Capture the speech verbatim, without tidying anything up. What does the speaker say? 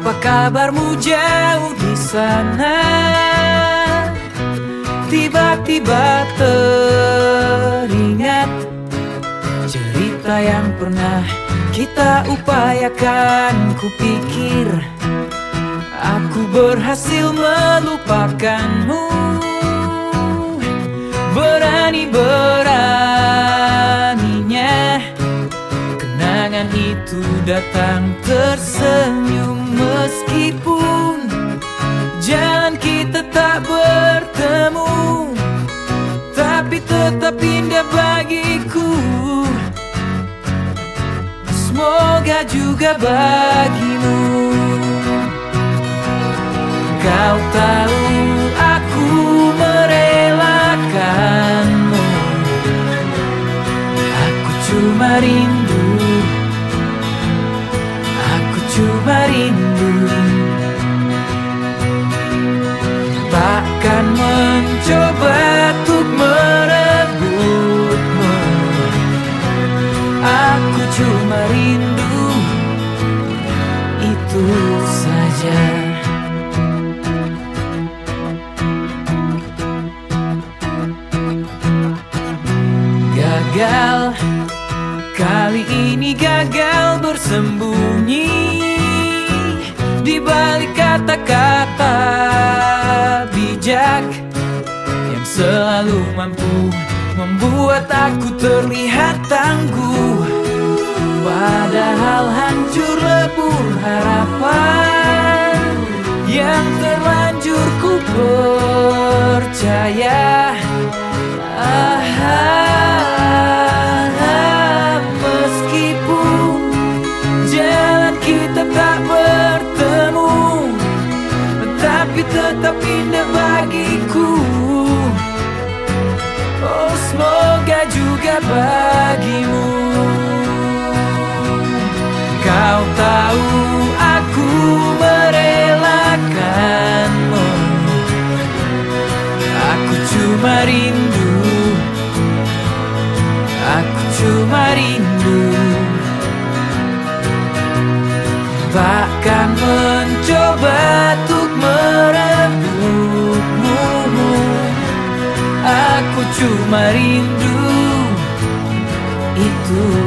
Apa kabarmu jauh di sana? Tiba-tiba teringat cerita yang pernah kita upayakan. Kupikir aku berhasil melupakanmu. Berani-beraninya kenangan itu datang tersenyum. Meskipun jalan kita tak bertemu, tapi tetap indah bagiku. Semoga juga bagimu. Kau tahu aku merelakanmu. Aku cuma rindu, aku cuma rindu. Takkan mencoba untuk merebutmu. Aku cuma rindu, itu saja. Gagal, kali ini gagal bersembunyi di balik kata-kata bijak yang selalu mampu membuat aku terlihat tangguh. Padahal hancur lebur harapan yang terlanjur ku percaya. Ah, meskipun jalan kita tak bertemu, tapi tetap indah bagiku. Oh, semoga juga bagimu. Kau tahu aku merelakanmu. Aku cuma rindu, aku cuma rindu. Takkan mencoba untuk merebutmu. Aku cuma rindu, itu